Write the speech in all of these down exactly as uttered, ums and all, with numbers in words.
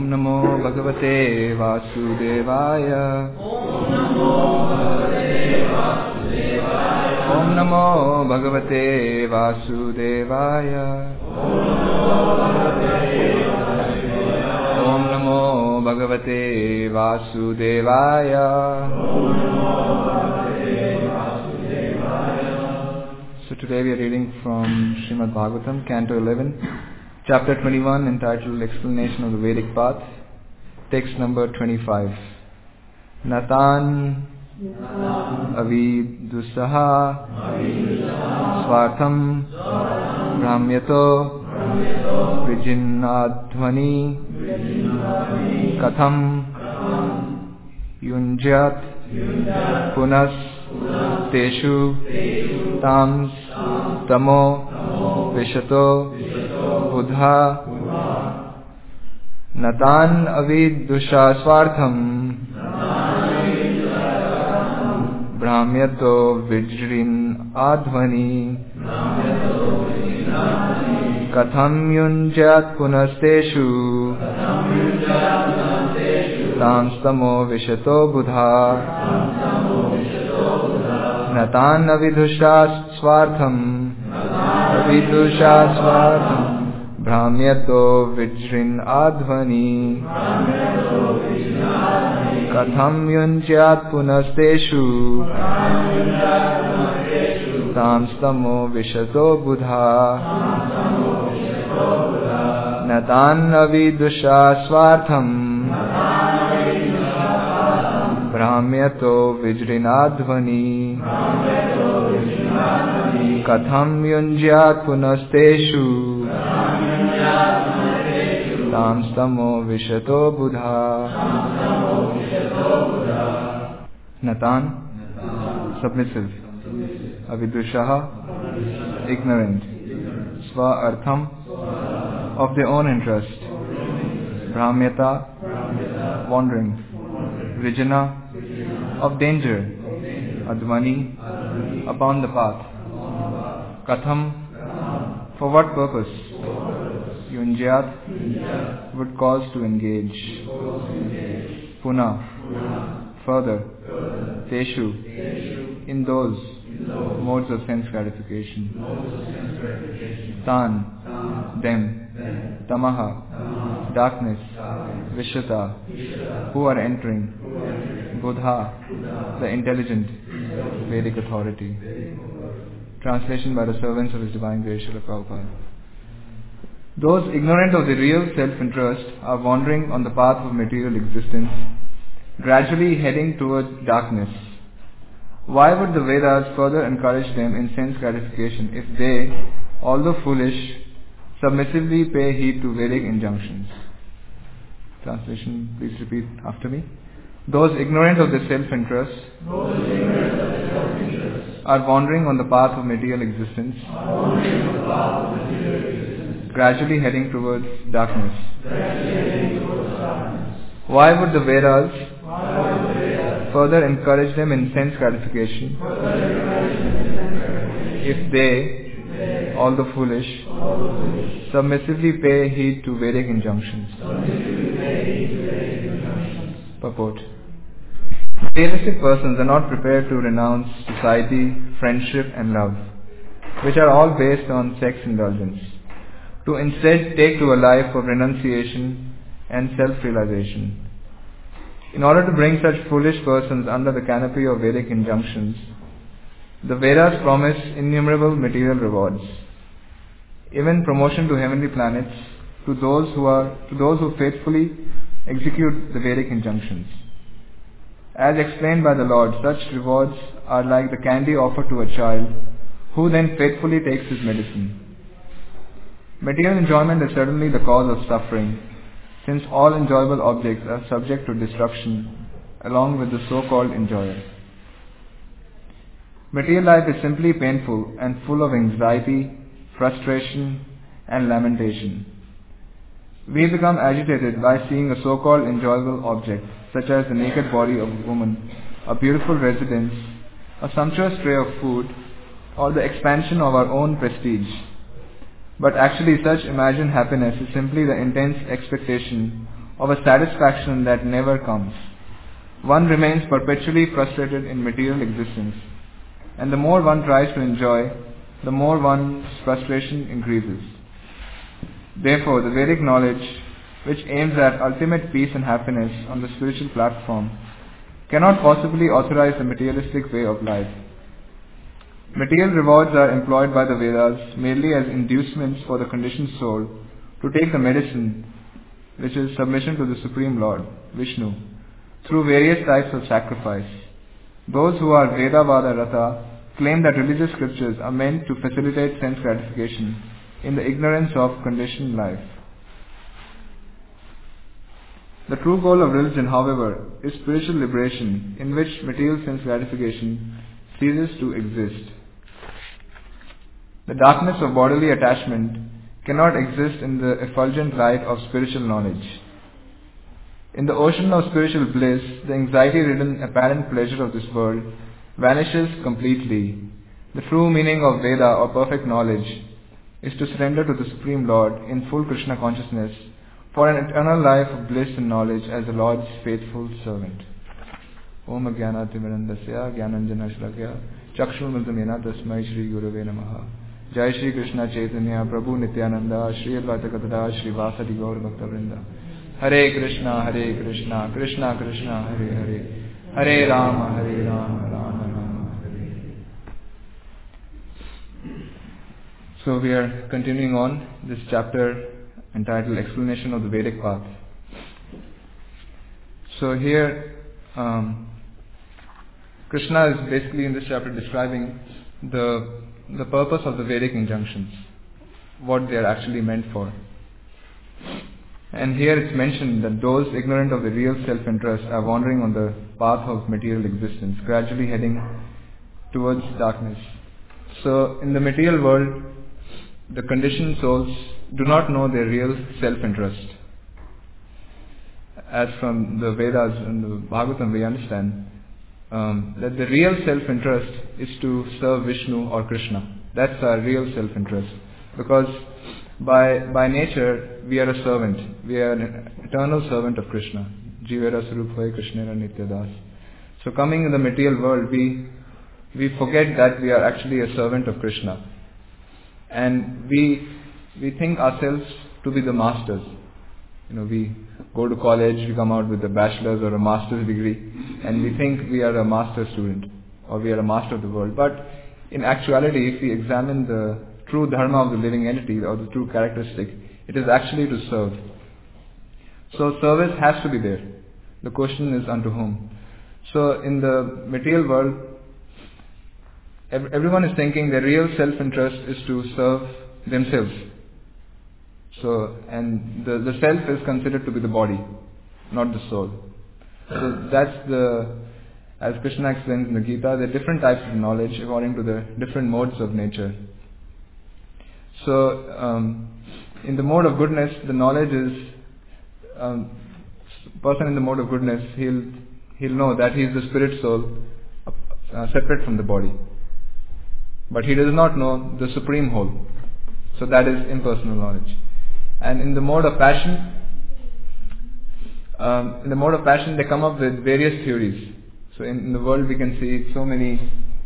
Om Namo Bhagavate Vasudevaya. Om Namo Bhagavate Vasudevaya. Om Namo Bhagavate Vasudevaya. So today we are reading from Srimad Bhagavatam, Canto eleven, Chapter twenty-one, entitled Explanation of the Vedic Path, text number twenty-five. Natan avidusaha swartham brahmyato vijinnadhvani katham yunjat punas teshu tams tamo vishato buddha natan avidusha swartham brahmyato vijrin adhvani katham yunjat punasteshu tamstamo vishato buddha natan avidusha swartham avidusha swartham brahmyato vijrin adhvani katham yunjat punasteshu tamstamo vishato buddha natan avidusha swartham brahmyato vijrin adhvani katham yunjat punasteshu tamstamo vishato buddha. Natan, submissive. Avidushaha, ignorant. Sva artham, of their own interest. Brahmyata, wandering. Vrijana, of danger. Advani, upon the path. Katham, for what purpose? Yunjat, would cause to engage. Puna, further. Teshu, in those modes of sense gratification. Tan, them. Tamaha, darkness. Vishata, who are entering. Buddha, the intelligent Vedic authority. Translation by the servants of His Divine Grace Srila Prabhupada. Those ignorant of the real self-interest are wandering on the path of material existence, gradually heading towards darkness. Why would the Vedas further encourage them in sense gratification if they, although foolish, submissively pay heed to Vedic injunctions? Translation, please repeat after me. Those ignorant of the self-interest are wandering on the path of material existence, gradually heading towards darkness. Why would the Vedas further encourage them in sense gratification if they, although foolish, submissively pay heed to Vedic injunctions? Purport. Materialistic persons are not prepared to renounce society, friendship and love, which are all based on sex indulgence, to instead take to a life of renunciation and self-realization. In order to bring such foolish persons under the canopy of Vedic injunctions, the Vedas promise innumerable material rewards, even promotion to heavenly planets to those who are to those who faithfully execute the Vedic injunctions. As explained by the Lord, such rewards are like the candy offered to a child who then faithfully takes his medicine. Material enjoyment is certainly the cause of suffering, since all enjoyable objects are subject to destruction along with the so-called enjoyer. Material life is simply painful and full of anxiety, frustration and lamentation. We become agitated by seeing a so-called enjoyable object, such as the naked body of a woman, a beautiful residence, a sumptuous tray of food, or the expansion of our own prestige. But actually such imagined happiness is simply the intense expectation of a satisfaction that never comes. One remains perpetually frustrated in material existence, and the more one tries to enjoy, the more one's frustration increases. Therefore, the Vedic knowledge, which aims at ultimate peace and happiness on the spiritual platform, cannot possibly authorize the materialistic way of life. Material rewards are employed by the Vedas merely as inducements for the conditioned soul to take the medicine, which is submission to the Supreme Lord, Vishnu, through various types of sacrifice. Those who are Vedavada Rata claim that religious scriptures are meant to facilitate sense gratification in the ignorance of conditioned life. The true goal of religion, however, is spiritual liberation, in which material sense gratification ceases to exist. The darkness of bodily attachment cannot exist in the effulgent light of spiritual knowledge. In the ocean of spiritual bliss, the anxiety-ridden apparent pleasure of this world vanishes completely. The true meaning of Veda or perfect knowledge is to surrender to the Supreme Lord in full Krishna consciousness for an eternal life of bliss and knowledge as the Lord's faithful servant. Om Jnanatimirandasya Jnananjana Shlakya Chakshurmiltamena Tasmai Shri Gurave Namaha. Jai Shri Krishna Chaitanya Prabhu Nityananda Shri Advaita Gadadhar Shri Vasadi Gaur Bhakta Vrinda. Hare Krishna Hare Krishna Krishna Krishna Hare Hare Hare Rama Hare Rama Rama Rama Hare. So we are continuing on this chapter entitled Explanation of the Vedic Path. So here um, Krishna is basically in this chapter describing the the purpose of the Vedic injunctions, what they are actually meant for. And here it's mentioned that those ignorant of the real self-interest are wandering on the path of material existence, gradually heading towards darkness. So in the material world, the conditioned souls do not know their real self-interest. As from the Vedas and the Bhagavatam we understand um, that the real self-interest is to serve Vishnu or Krishna. That's our real self-interest. Because by by nature we are a servant. We are an eternal servant of Krishna. Jivera Surupvai Krishnera Nityadas. So coming in the material world, we we forget that we are actually a servant of Krishna. And we we think ourselves to be the masters. You know, we go to college, we come out with a bachelor's or a master's degree, and we think we are a master student or we are a master of the world. But in actuality, if we examine the true dharma of the living entity or the true characteristic, it is actually to serve. So service has to be there. The question is unto whom? So in the material world, everyone is thinking their real self-interest is to serve themselves. So, and the, the self is considered to be the body, not the soul. So that's the, as Krishna explains in the Gita, there are different types of knowledge according to the different modes of nature. So, um, in the mode of goodness, the knowledge is, um, person in the mode of goodness, he'll he'll know that he is the spirit soul, uh, separate from the body. But he does not know the supreme whole. So that is impersonal knowledge. And in the mode of passion, um, in the mode of passion, they come up with various theories. So in, in the world, we can see so many,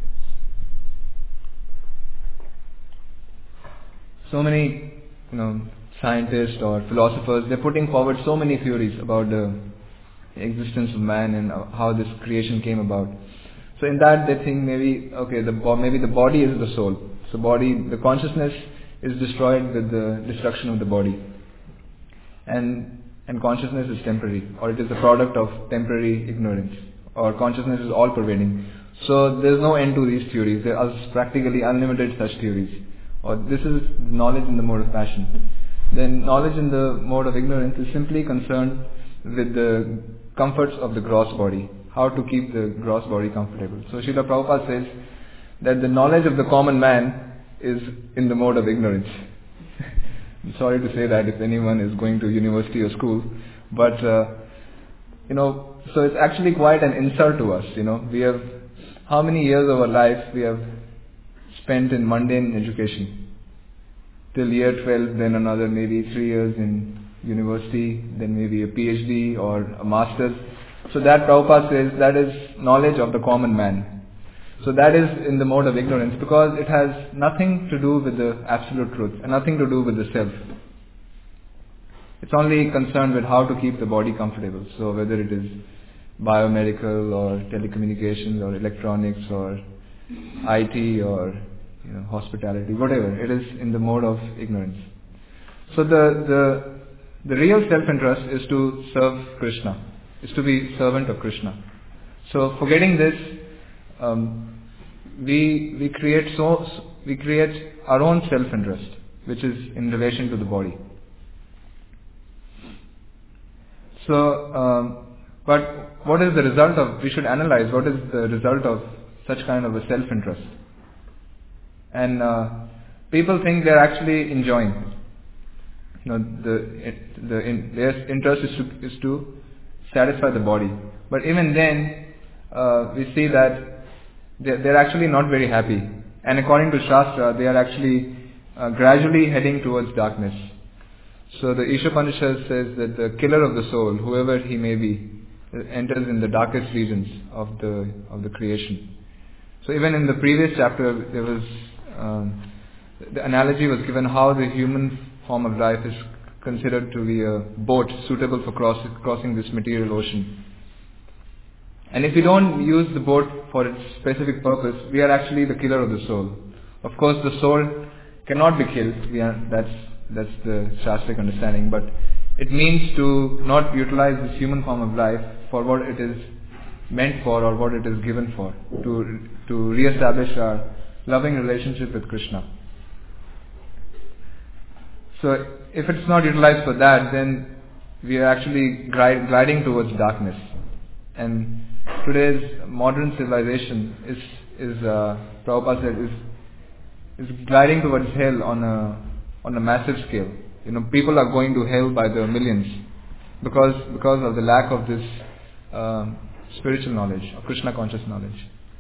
so many, you know, scientists or philosophers. They're putting forward so many theories about the existence of man and how this creation came about. So in that, they think maybe okay, the maybe the body is the soul. So body, the consciousness is destroyed with the destruction of the body, and and consciousness is temporary, or it is the product of temporary ignorance, or consciousness is all pervading. So there is no end to these theories. There are practically unlimited such theories. Or this is knowledge in the mode of passion. Then knowledge in the mode of ignorance is simply concerned with the comforts of the gross body, how to keep the gross body comfortable. So Srila Prabhupada says that the knowledge of the common man is in the mode of ignorance. I'm sorry to say that if anyone is going to university or school, but uh, you know, so it's actually quite an insult to us. You know, we have how many years of our life we have spent in mundane education till year twelve, then another maybe three years in university, then maybe a PhD or a master's. So that Prabhupada says that is knowledge of the common man. So that is in the mode of ignorance because it has nothing to do with the absolute truth and nothing to do with the self. It's only concerned with how to keep the body comfortable. So whether it is biomedical or telecommunications or electronics or I T or you know, hospitality, whatever, it is in the mode of ignorance. So the the the real self-interest is to serve Krishna, is to be servant of Krishna. So forgetting this, um, we we create so we create our own self-interest, which is in relation to the body. So, um, but what is the result of? We should analyze what is the result of such kind of a self-interest. And uh, people think they are actually enjoying. You know, the it, the in, their interest is to, is to satisfy the body. But even then, uh, we see that they they're actually not very happy. And according to Shastra, they are actually uh, gradually heading towards darkness. So the Ishopanishad says that the killer of the soul, whoever he may be, enters in the darkest regions of the of the creation. So even in the previous chapter, there was um, the analogy was given how the human form of life is considered to be a boat suitable for cross, crossing this material ocean. And if we don't use the boat for its specific purpose, we are actually the killer of the soul. Of course, the soul cannot be killed. We are, that's that's the Shastric understanding. But it means to not utilize this human form of life for what it is meant for or what it is given for, to to re-establish our loving relationship with Krishna. So if it's not utilized for that, then we are actually glide, gliding towards darkness. And today's modern civilization is, is uh, Prabhupada said, is, is gliding towards hell on a on a massive scale. You know, people are going to hell by the millions because because of the lack of this uh, spiritual knowledge, of Krishna conscious knowledge.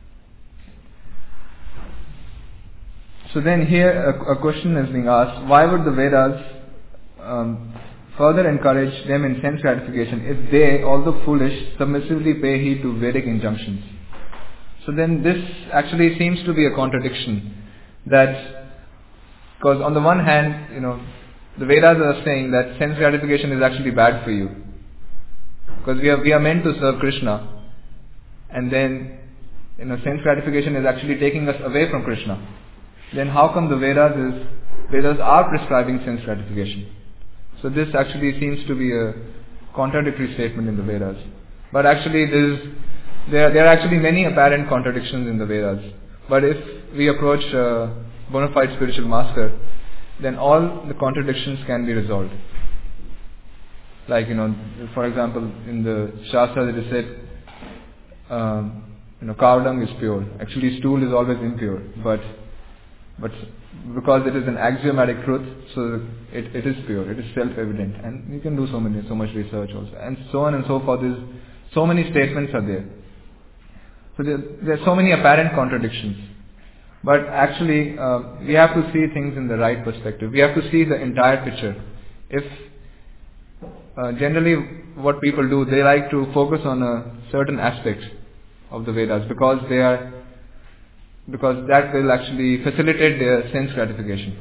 So then here a, a question is being asked: why would the Vedas um, further encourage them in sense gratification if they, although foolish, submissively pay heed to Vedic injunctions? So then this actually seems to be a contradiction. That because on the one hand, you know, the Vedas are saying that sense gratification is actually bad for you. Because we are we are meant to serve Krishna, and then you know sense gratification is actually taking us away from Krishna. Then how come the Vedas is Vedas are prescribing sense gratification? So this actually seems to be a contradictory statement in the Vedas. But actually there is there there are actually many apparent contradictions in the Vedas. But if we approach a bona fide spiritual master, then all the contradictions can be resolved. Like, you know, for example, in the Shastra it is said, um, you know, cow dung is pure. Actually, stool is always impure, but but because it is an axiomatic truth, so it, it is pure. It is self-evident, and you can do so many so much research also, and so on and so forth. Is so many statements are there. So there, there are so many apparent contradictions. But actually, uh, we have to see things in the right perspective. We have to see the entire picture. If uh, generally what people do, they like to focus on a certain aspect of the Vedas because they are because that will actually facilitate their sense gratification.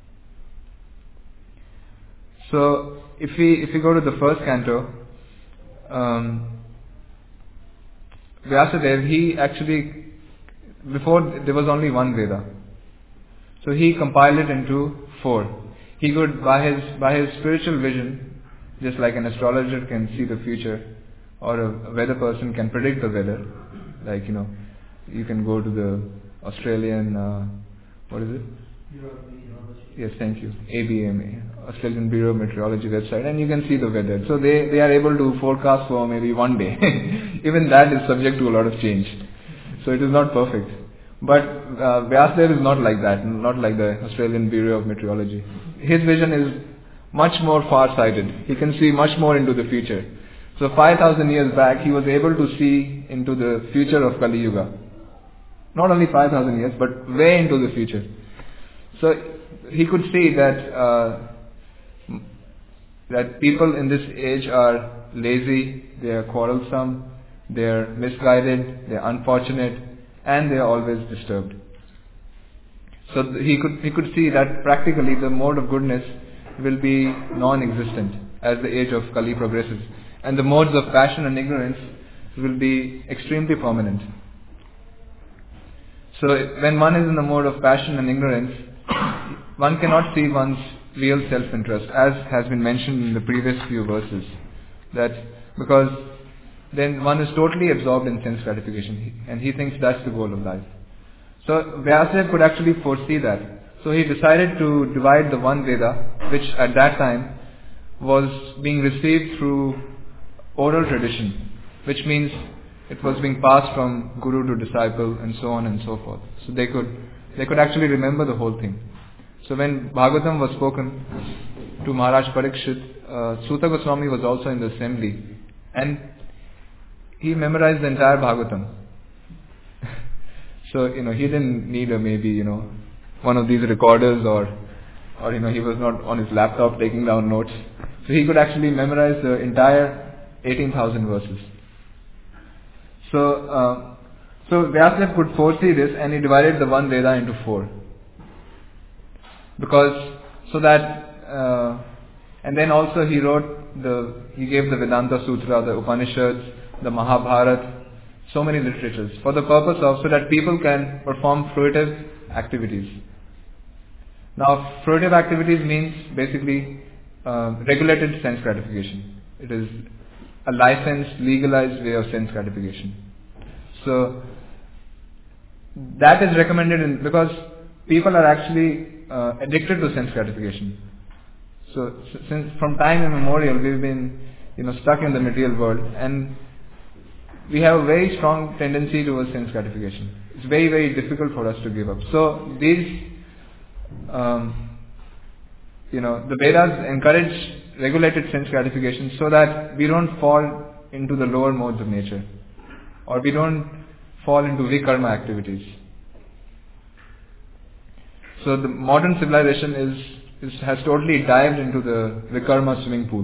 So if we if we go to the first canto, um, Vyasadeva, he actually, before there was only one Veda, so he compiled it into four. He could, by his by his spiritual vision, just like an astrologer can see the future, or a, a weather person can predict the weather. Like, you know, you can go to the Australian, uh, what is it? Yes, thank you. A B M A, Australian Bureau of Meteorology website, and you can see the weather. So they, they are able to forecast for maybe one day. Even that is subject to a lot of change. So it is not perfect. But uh, Vyasadeva is not like that, not like the Australian Bureau of Meteorology. His vision is much more far-sighted. He can see much more into the future. So five thousand years back, he was able to see into the future of Kali Yuga. Not only five thousand years, but way into the future. So he could see that uh, that people in this age are lazy, they are quarrelsome, they are misguided, they are unfortunate, and they are always disturbed. So th- he could he could see that practically the mode of goodness will be non-existent as the age of Kali progresses, and the modes of passion and ignorance will be extremely prominent. So when one is in the mode of passion and ignorance, one cannot see one's real self-interest, as has been mentioned in the previous few verses. That because then one is totally absorbed in sense gratification, and he thinks that's the goal of life. So Vyasadeva could actually foresee that. So he decided to divide the one Veda, which at that time was being received through oral tradition, which means it was being passed from guru to disciple and so on and so forth. So they could they could actually remember the whole thing. So when Bhagavatam was spoken to Maharaj Parikshit, uh, Suta Goswami was also in the assembly, and he memorized the entire Bhagavatam. So, you know, he didn't need a maybe, you know, one of these recorders, or, or, you know, he was not on his laptop taking down notes. So he could actually memorize the entire eighteen thousand verses. So, uh, so Vyasadeva could foresee this, and he divided the one Veda into four. Because, so that, uh, and then also he wrote the, he gave the Vedanta Sutra, the Upanishads, the Mahabharata, so many literatures, for the purpose of, so that people can perform fruitive activities. Now, fruitive activities means basically uh, regulated sense gratification. It is a licensed, legalized way of sense gratification. So, that is recommended in, because people are actually uh, addicted to sense gratification. So, since from time immemorial, we've been, you know, stuck in the material world, and we have a very strong tendency towards sense gratification. It's very, very difficult for us to give up. So these, um, you know, the Vedas encourage regulated sense gratification so that we don't fall into the lower modes of nature, or we don't fall into vikarma activities. So the modern civilization is, is has totally dived into the vikarma swimming pool.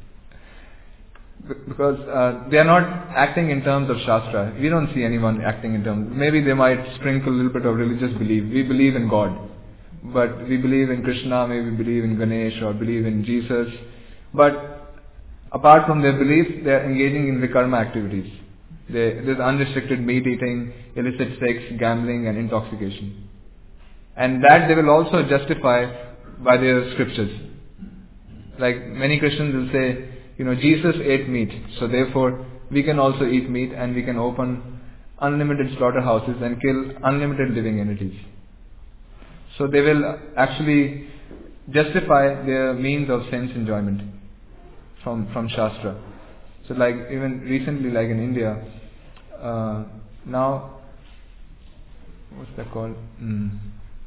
Because uh, they are not acting in terms of Shastra. We don't see anyone acting in terms. Maybe they might sprinkle a little bit of religious belief. We believe in God, but we believe in Krishna, maybe we believe in Ganesh, or believe in Jesus. But apart from their belief, they are engaging in vikarma activities. They, there's unrestricted meat eating, illicit sex, gambling, and intoxication. And that they will also justify by their scriptures. Like many Christians will say, you know, Jesus ate meat, so therefore we can also eat meat, and we can open unlimited slaughterhouses and kill unlimited living entities. So they will actually justify their means of sense enjoyment from, from Shastra. So like even recently, like in India, uh, now, what's that called? Mm.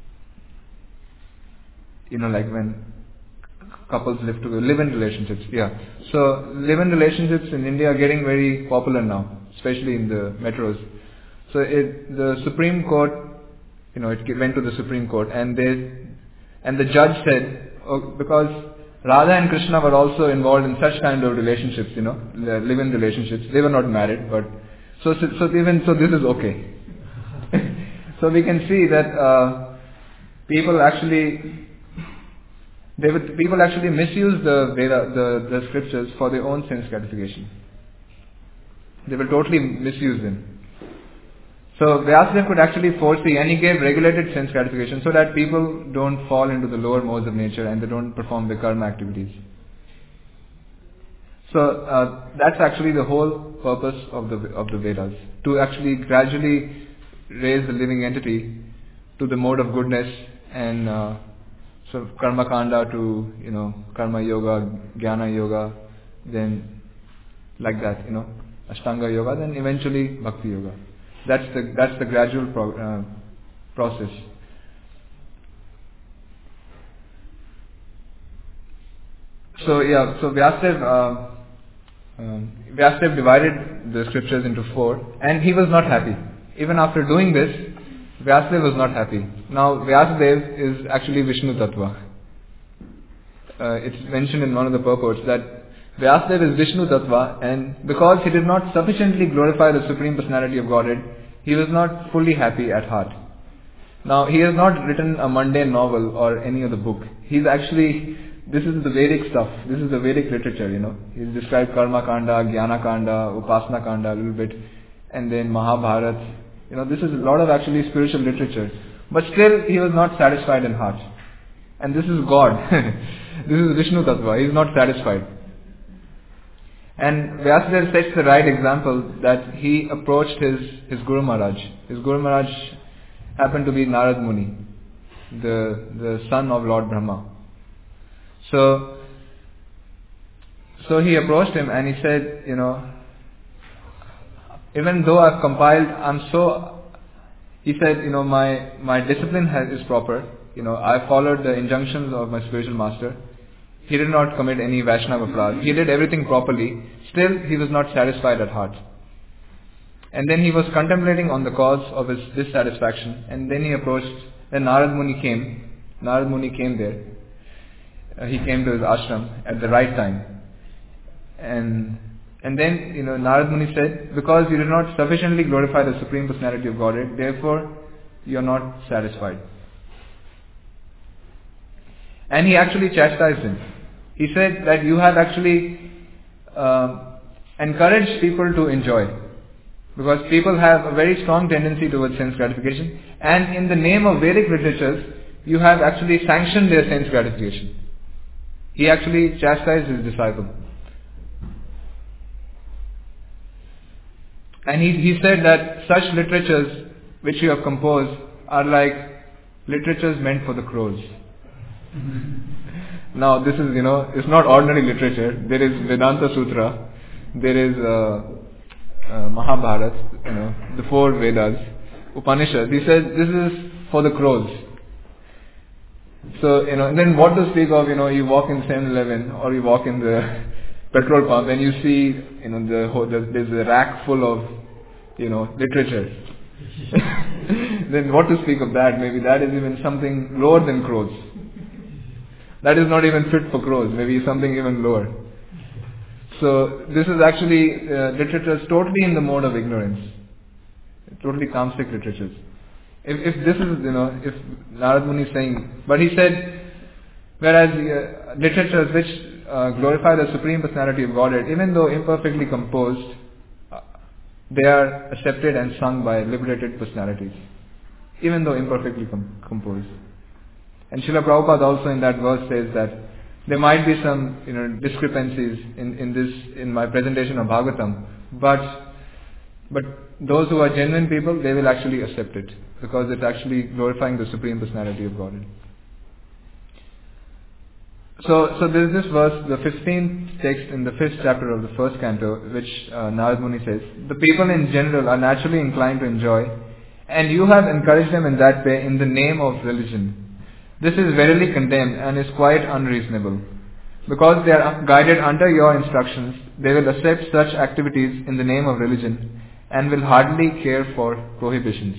You know, like when couples live together, live-in relationships, yeah. So live-in relationships in India are getting very popular now, especially in the metros. So it, the Supreme Court, you know, it went to the Supreme Court, and they, and the judge said, oh, because Radha and Krishna were also involved in such kind of relationships, you know, live-in relationships. They were not married, but so so, so even so, this is okay. So we can see that uh, people actually. They would, people actually misuse the Veda, the, the scriptures for their own sense gratification. They will totally misuse them. So Vyasadeva could actually foresee, and he gave regulated sense gratification so that people don't fall into the lower modes of nature and they don't perform the karma activities. So uh, that's actually the whole purpose of the of the Vedas, to actually gradually raise the living entity to the mode of goodness, and uh, so karma kanda to, you know, karma yoga, jnana yoga, then like that, you know, ashtanga yoga, then eventually bhakti yoga. That's the that's the gradual pro, uh, process. So yeah, so Vyasadeva, uh, um, Vyasadeva divided the scriptures into four, and he was not happy. Even after doing this, Vyasadeva was not happy. Now Vyasadeva is actually Vishnu Tattva. uh, it's mentioned in one of the purports that Vyasadeva is Vishnu Tattva, and because he did not sufficiently glorify the Supreme Personality of Godhead, he was not fully happy at heart. Now, he has not written a mundane novel or any other book. He's actually, this is the Vedic stuff. This is the Vedic literature, you know. He's described Karma Kanda, Jnana Kanda, Upasana Kanda a little bit, and then Mahabharata. You know, this is a lot of actually spiritual literature. But still, he was not satisfied in heart. And this is God. This is Vishnu Tattva. He is not satisfied. And Vyasadeva sets the right example that he approached his, his Guru Maharaj. His Guru Maharaj happened to be Narad Muni, the, the son of Lord Brahma. So, so he approached him and he said, you know, even though I've compiled, I'm so, he said, you know, my, my discipline has, is proper. You know, I followed the injunctions of my spiritual master. He did not commit any Vaishnava aparadh. He did everything properly. Still, he was not satisfied at heart. And then he was contemplating on the cause of his dissatisfaction. And then he approached, then Narad Muni came. Narad Muni came there. Uh, he came to his ashram at the right time. And and then, you know, Narad Muni said, because you did not sufficiently glorify the Supreme Personality of Godhead, therefore you are not satisfied. And he actually chastised him. He said that you have actually uh, encouraged people to enjoy. Because people have a very strong tendency towards sense gratification. And in the name of Vedic literatures, you have actually sanctioned their sense gratification. He actually chastised his disciple. And he, he said that such literatures which you have composed are like literatures meant for the crows. Now this is, you know, it's not ordinary literature. There is Vedanta Sutra, there is uh, uh, Mahabharata, you know, the four Vedas, Upanishads. He says this is for the crows. So, you know, and then what to speak of, you know, you walk in seven eleven or you walk in the petrol pump and you see, you know, the, the there's a rack full of, you know, literature. Then what to speak of that? Maybe that is even something lower than crows. That is not even fit for crows, maybe something even lower. So this is actually uh, literatures totally in the mode of ignorance. Totally Kamsik literatures. If, if this is, you know, if Narad Muni is saying, but he said, whereas uh, literatures which uh, glorify the Supreme Personality of Godhead, even though imperfectly composed, uh, they are accepted and sung by liberated personalities, even though imperfectly com- composed. And Srila Prabhupada also in that verse says that there might be some, you know, discrepancies in, in this, in my presentation of Bhagavatam, but but those who are genuine people, they will actually accept it, because it's actually glorifying the Supreme Personality of Godhead. So, so there is this verse, the fifteenth text in the fifth chapter of the first canto, which uh, Narad Muni says, the people in general are naturally inclined to enjoy, and you have encouraged them in that way in the name of religion. This is verily condemned and is quite unreasonable. Because they are guided under your instructions, they will accept such activities in the name of religion and will hardly care for prohibitions.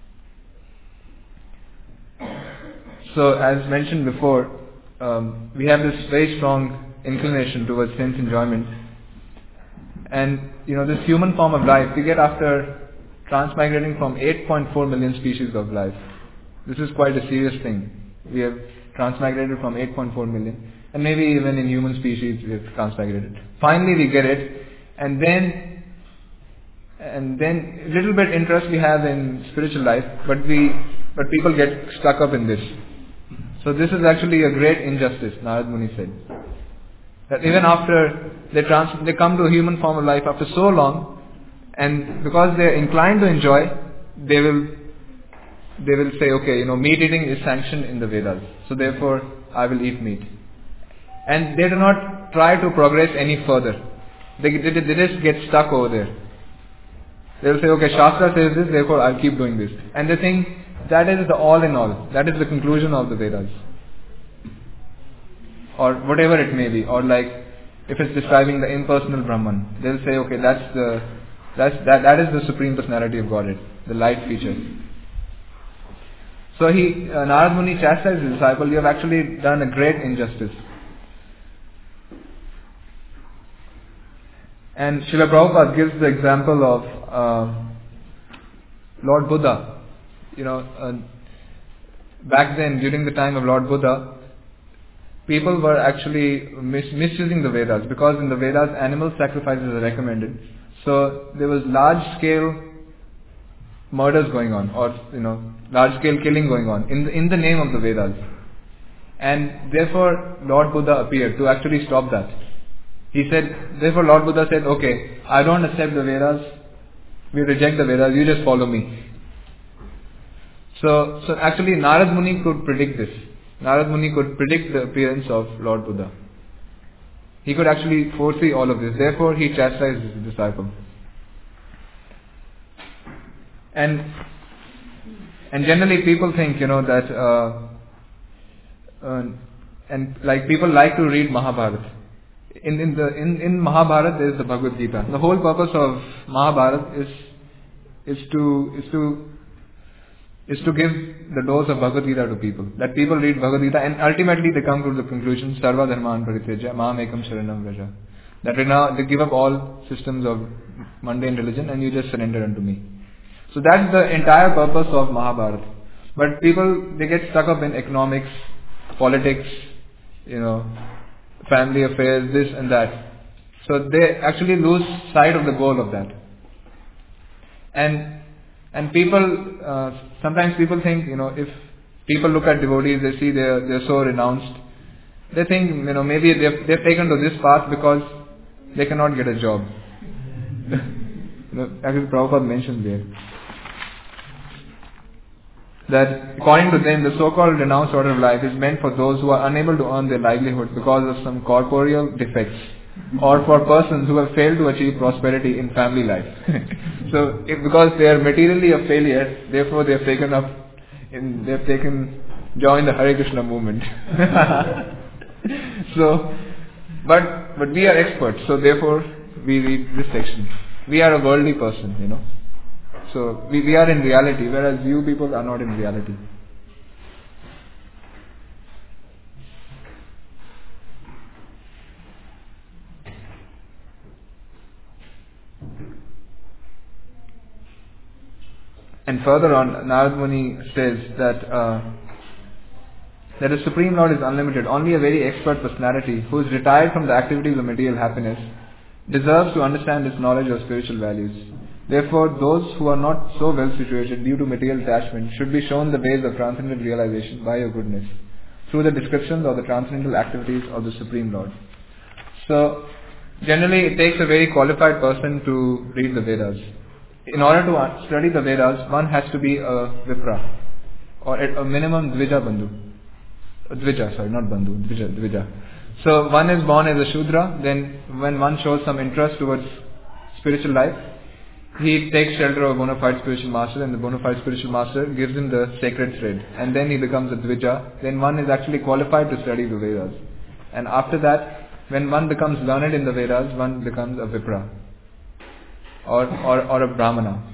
So, as mentioned before, um, we have this very strong inclination towards sense enjoyment. And, you know, this human form of life, we get after transmigrating from eight point four million species of life. This is quite a serious thing. We have transmigrated from eight point four million, and maybe even in human species we have transmigrated. Finally we get it, and then and then a little bit interest we have in spiritual life, but we but people get stuck up in this. So this is actually a great injustice, Narad Muni said. That even after they trans they come to a human form of life after so long, and because they are inclined to enjoy, they will They will say, okay, you know, meat eating is sanctioned in the Vedas, so therefore I will eat meat. And they do not try to progress any further. They, they, they just get stuck over there. They will say, okay, Shastra says this, therefore I'll keep doing this. And they think that is the all in all. That is the conclusion of the Vedas. Or whatever it may be. Or like, if it's describing the impersonal Brahman, they'll say, okay, that's the, that's, that, that is the Supreme Personality of Godhead, the light feature. So he, uh, Narad Muni chastised his disciple, you have actually done a great injustice. And Srila Prabhupada gives the example of uh, Lord Buddha. You know, uh, back then, during the time of Lord Buddha, people were actually mis- misusing the Vedas, because in the Vedas animal sacrifices are recommended. So there was large scale murders going on, or you know, large scale killing going on in the, in the name of the Vedas. And therefore Lord Buddha appeared to actually stop that. He said, therefore Lord Buddha said, okay, I don't accept the Vedas, we reject the Vedas, you just follow me. So, so actually Narad Muni could predict this. Narad Muni could predict the appearance of Lord Buddha. He could actually foresee all of this. Therefore he chastised his disciple. And and generally people think, you know, that uh, uh, and like people like to read Mahabharata. In in the in, in Mahabharata there is the Bhagavad Gita. The whole purpose of Mahabharata is is to is to is to give the dose of Bhagavad Gita to people. That people read Bhagavad Gita and ultimately they come to the conclusion, Sarva Dharman Parityaja Mam Ekam Sharanam Vraja. That right now they give up all systems of mundane religion and you just surrender unto me. So that's the entire purpose of Mahabharata. But people, they get stuck up in economics, politics, you know, family affairs, this and that. So they actually lose sight of the goal of that. And and people, uh, sometimes people think, you know, if people look at devotees, they see they're, they're so renounced. They think, you know, maybe they've, they've taken to this path because they cannot get a job. You know, actually Prabhupada mentioned there that according to them, the so-called renounced order of life is meant for those who are unable to earn their livelihood because of some corporeal defects, or for persons who have failed to achieve prosperity in family life. So, if, because they are materially a failure, therefore they have taken up, in, they have taken, joined the Hare Krishna movement. So, but but we are experts, so therefore we read this section. We are a worldly person, you know. So we, we are in reality, whereas you people are not in reality. And further on, Narad Muni says that uh, that the Supreme Lord is unlimited. Only a very expert personality who is retired from the activities of material happiness deserves to understand this knowledge of spiritual values. Therefore, those who are not so well situated due to material attachment should be shown the ways of transcendental realization by your goodness, through the descriptions of the transcendental activities of the Supreme Lord. So, generally it takes a very qualified person to read the Vedas. In order to study the Vedas, one has to be a Vipra, or at a minimum Dvija Bandhu. Dvija, sorry, not Bandhu, Dvija, Dvija. So, one is born as a Shudra, then when one shows some interest towards spiritual life, he takes shelter of a bona fide spiritual master, and the bona fide spiritual master gives him the sacred thread, and then he becomes a Dvija. Then one is actually qualified to study the Vedas. And after that, when one becomes learned in the Vedas, one becomes a Vipra, or, or, or a Brahmana.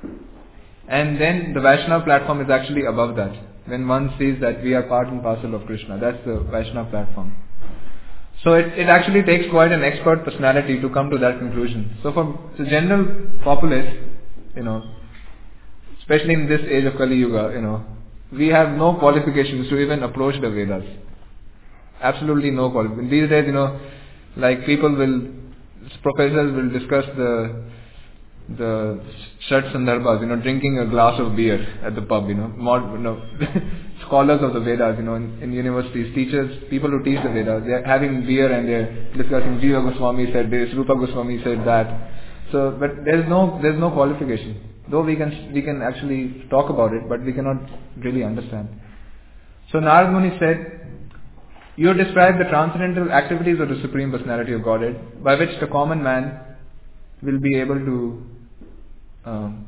And then the Vaishnava platform is actually above that, when one sees that we are part and parcel of Krishna. That's the Vaishnava platform. So it, it actually takes quite an expert personality to come to that conclusion. So for the general populace, you know, especially in this age of Kali Yuga, you know, we have no qualifications to even approach the Vedas. Absolutely no qualifications. These days, you know, like people will, professors will discuss the the Shat Sandarbhas, you know, drinking a glass of beer at the pub, you know, more, you know scholars of the Vedas, you know, in, in universities, teachers, people who teach the Vedas, they are having beer and they are discussing Jiva Goswami said this, Rupa Goswami said that. So, but there is no, there is no qualification. Though we can, we can actually talk about it, but we cannot really understand. So Narad Muni said, you describe the transcendental activities of the Supreme Personality of Godhead, by which the common man will be able to Um,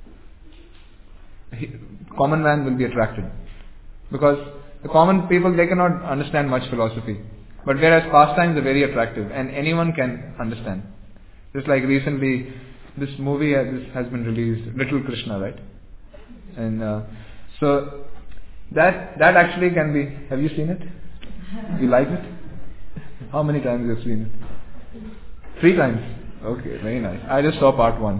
he, common man will be attracted, because the common people, they cannot understand much philosophy, but whereas pastimes are very attractive and anyone can understand. Just like recently this movie has, this has been released, Little Krishna, right? And uh, so that that actually can be, have you seen it? You like it? How many times have you seen it? Three times. Okay, very nice. I just saw part one.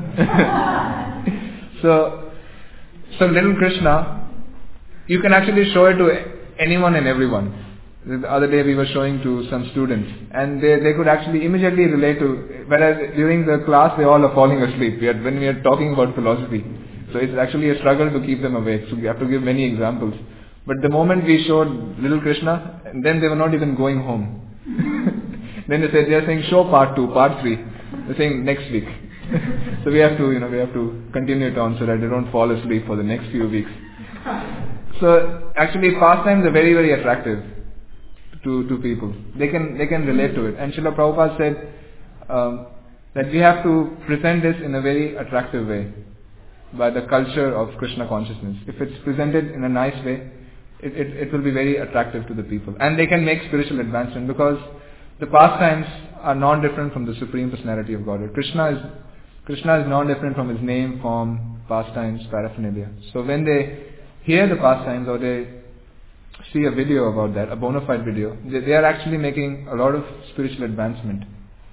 so, so little Krishna, you can actually show it to anyone and everyone. The other day we were showing to some students, and they, they could actually immediately relate to, whereas during the class they all are falling asleep we are, when we are talking about philosophy. So it's actually a struggle to keep them awake, so we have to give many examples. But the moment we showed little Krishna, then they were not even going home. Then they said, they are saying show part two, part three. They're saying next week. So we have to, you know, we have to continue it on so that they don't fall asleep for the next few weeks. So actually pastimes are very, very attractive to, to people. They can, they can relate to it. And Srila Prabhupada said um, that we have to present this in a very attractive way by the culture of Krishna consciousness. If it's presented in a nice way, it, it, it will be very attractive to the people. And they can make spiritual advancement because the pastimes are non-different from the Supreme Personality of Godhead. Krishna is, Krishna is non-different from his name, form, pastimes, paraphernalia. So when they hear the pastimes or they see a video about that, a bona fide video, they, they are actually making a lot of spiritual advancement.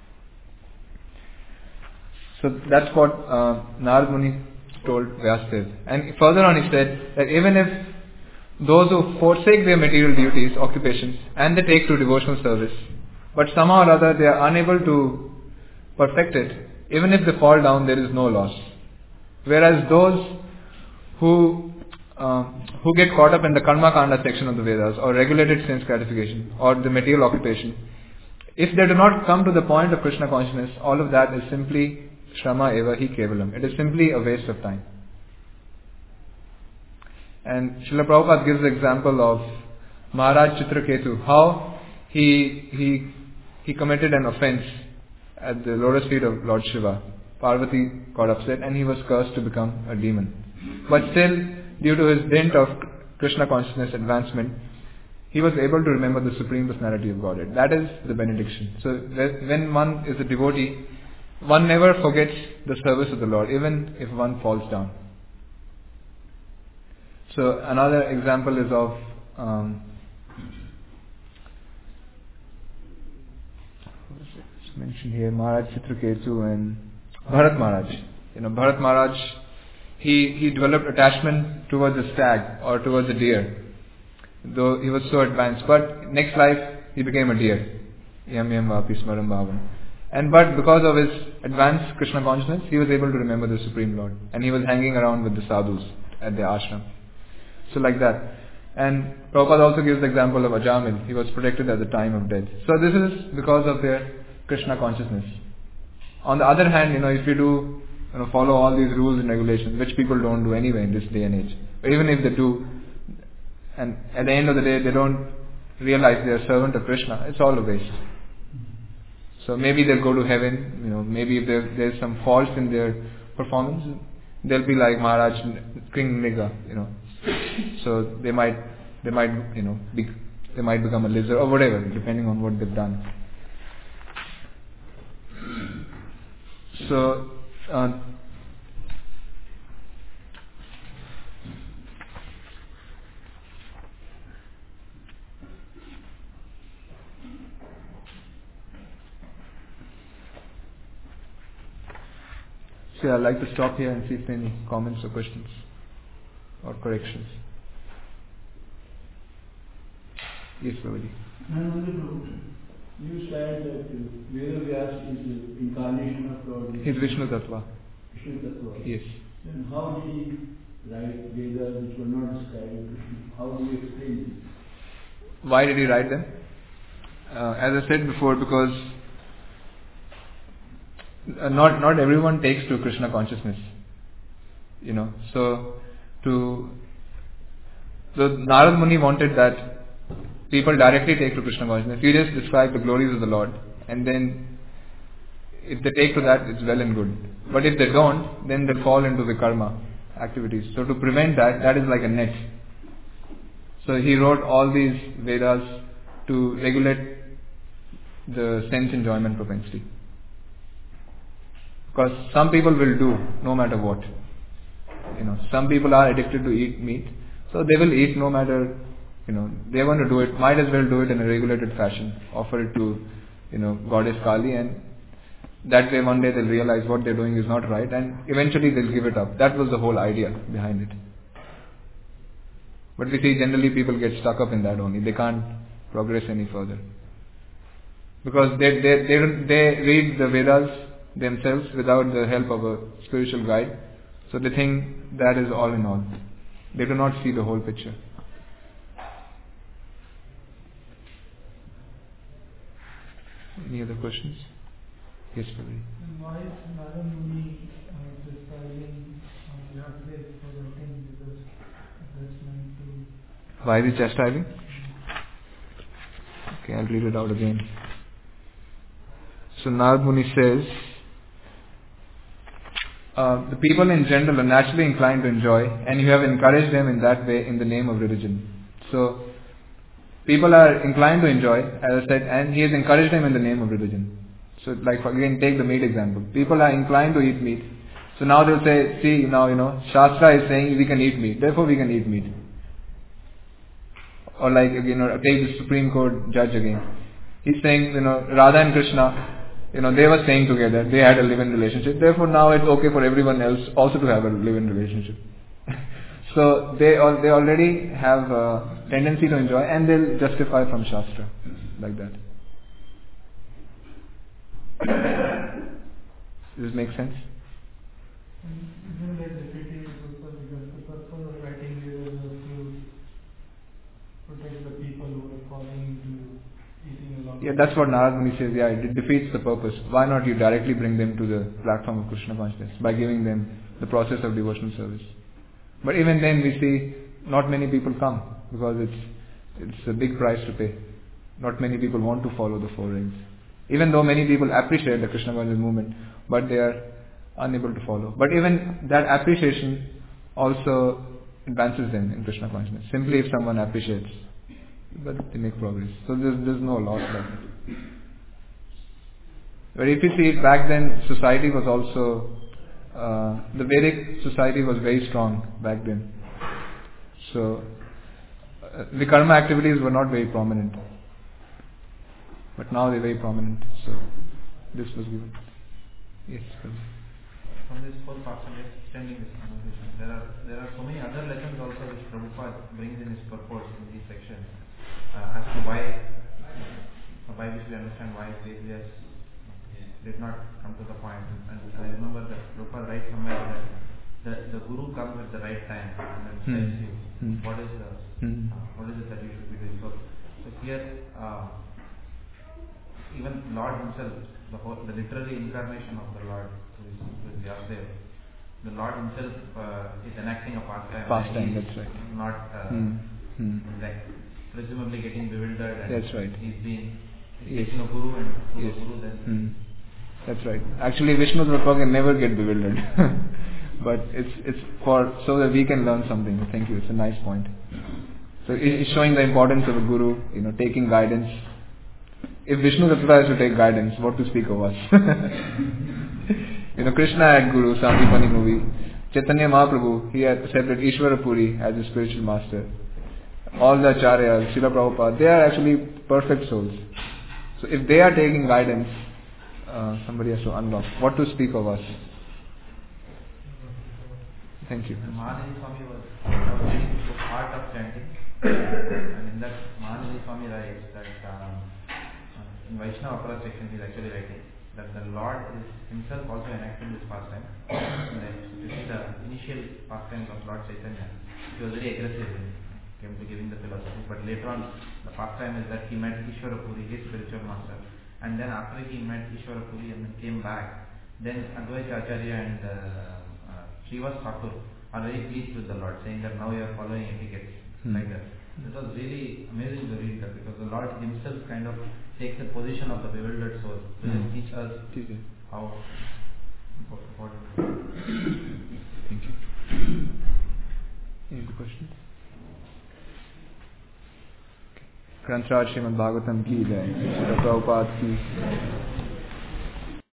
So that's what uh, Narad Muni told Vyasadeva. And further on he said that even if those who forsake their material duties, occupations, and they take to devotional service, but somehow or other they are unable to perfect it, even if they fall down, there is no loss. Whereas those who uh, who get caught up in the Karma Kanda section of the Vedas, or regulated sense gratification, or the material occupation, if they do not come to the point of Krishna consciousness, all of that is simply Shrama eva hi kevalam. It is simply a waste of time. And Srila Prabhupada gives the example of Maharaj Chitraketu, how he he he committed an offense at the lotus feet of Lord Shiva. Parvati got upset and he was cursed to become a demon. But still, due to his dint of Krishna consciousness advancement, he was able to remember the Supreme Personality of Godhead. That is the benediction. So when one is a devotee, one never forgets the service of the Lord, even if one falls down. So another example is of um, it's mentioned here, Maharaj Chitraketu and Bharat Maharaj. You know, Bharat Maharaj, he, he developed attachment towards a stag or towards a deer, though he was so advanced. But next life, he became a deer. Yam yam vapi smaram bhavam. And but because of his advanced Krishna consciousness, he was able to remember the Supreme Lord. And he was hanging around with the sadhus at their ashram. So like that. And Prabhupada also gives the example of Ajamil. He was protected at the time of death. So this is because of their Krishna consciousness. On the other hand, you know, if you do, you know, follow all these rules and regulations, which people don't do anyway in this day and age, or even if they do, and at the end of the day they don't realize they are servant of Krishna, it's all a waste. So maybe they'll go to heaven, you know, maybe if there, there's some faults in their performance, they'll be like Maharaj King Niga, you know. So they might, they might, you know, be, they might become a lizard or whatever, depending on what they've done. So, uh, so I'd like to stop here and see if there are any comments or questions or corrections. Yes, Prabhuji. You said that Veda Vyasa is the incarnation of Lord. He's Vishnu Tattva. Vishnu Tattva. Yes. Then how did he write Vedas which were not described in Krishna? How do you explain this? Why did he write them? Uh, as I said before, because uh, not not everyone takes to Krishna consciousness. You know, so to so Narad Muni wanted that people directly take to Krishna consciousness. You just describe the glories of the Lord, and then if they take to that, it's well and good. But if they don't, then they fall into vikarma activities. So to prevent that, that is like a net. So he wrote all these Vedas to regulate the sense enjoyment propensity. Because some people will do no matter what. You know, some people are addicted to eat meat, so they will eat no matter. You know, they want to do it, might as well do it in a regulated fashion. Offer it to, you know, Goddess Kali and That way one day they'll realize what they're doing is not right and eventually they'll give it up. That was the whole idea behind it. But we see generally people get stuck up in that only. They can't progress any further. Because they, they, they, they read the Vedas themselves without the help of a spiritual guide. So they think that is all in all. They do not see the whole picture. Any other questions? Yes, Prabhu. Why is Narada Muni uh, describing uh, Yahweh for the thing? Because that's meant to... Why is he chastising? Okay, I'll read it out again. So Narada Muni says, uh, the people in general are naturally inclined to enjoy, and you have encouraged them in that way in the name of religion. So, people are inclined to enjoy, as I said, and he has encouraged them in the name of religion. So, like again, take the meat example. People are inclined to eat meat. So now they'll say, see, now, you know, Shastra is saying we can eat meat, therefore we can eat meat. Or like, you know, take the Supreme Court judge again. He's saying, you know, Radha and Krishna, you know, they were staying together, they had a live-in relationship, therefore now it's okay for everyone else also to have a live-in relationship. So they all, they already have a tendency to enjoy and they'll justify from Shastra, like that. Does this make sense? Isn't that repeating because the purpose of writing Vedas was to protect the people who are falling into eating along? Yeah, that's what Narada Muni says. Yeah, it defeats the purpose. Why not you directly bring them to the platform of Krishna consciousness by giving them the process of devotional service? But even then we see not many people come because it's it's a big price to pay. Not many people want to follow the four rings. Even though many people appreciate the Krishna consciousness movement, but they are unable to follow. But even that appreciation also advances them in Krishna consciousness. Simply if someone appreciates, but they make progress. So there's, there's no loss like that. But if you see it, back then society was also, uh, the Vedic society was very strong back then. So uh, the karma activities were not very prominent. But now they're very prominent. So this was given. Yes, please. From this whole part, I'm just extending this conversation. There are there are so many other lessons also which Prabhupada brings in his purport in these sections uh, as to why, uh, by which we understand why Vedas did not come to the point. And, and I remember that Prabhupada writes somewhere that the, the Guru comes at the right time and then hmm. tells you hmm. what is the hmm. uh, what is it that you should be doing. So, so here, uh, even Lord himself, the whole, the literary incarnation of the Lord, who is, who is Vyasadeva, the Lord himself uh, is enacting a pastime. Pastime, that's right. Not uh, hmm. Hmm. like presumably getting bewildered. And that's right. He's being yes. taking a guru and through yes. the guru then. Hmm. That's right. Actually, Vishnu Dhrupad can never get bewildered, but it's it's for so that we can learn something. Thank you. It's a nice point. So it's showing the importance of a guru, you know, taking guidance. If Vishnu Dhrupad has to take guidance, what to speak of us? You know, Krishna had Guru, Sandipani movie. Chaitanya Mahaprabhu, he had said that Ishvara Puri as a spiritual master. All the Acharyas, Srila Prabhupada, they are actually perfect souls. So if they are taking guidance, uh, somebody has to unlock. What to speak of us? Thank you. Mahanadi Swami was, was reading the art of chanting, and in that Mahanadi Swami writes that um, in Vaishnava Apara section he is actually writing that the Lord is himself also enacting this pastime. And then if you see the initial pastimes of Lord Chaitanya, he was very aggressive in came to giving the philosophy, but later on the pastime is that he met Ishvara Puri, his spiritual master, and then after he met Ishvara Puri and then came back, then Advaita Acharya and uh, uh, Srivas Thakur are very pleased with the Lord, saying that now you are following etiquette, hmm. like that. It was really amazing to read that because the Lord himself kind of takes the position of the bewildered soul to mm. teach us okay. how important. Thank you. Any other questions? Granth Raj Srimad Bhagavatam ki jai. Prabhupada ki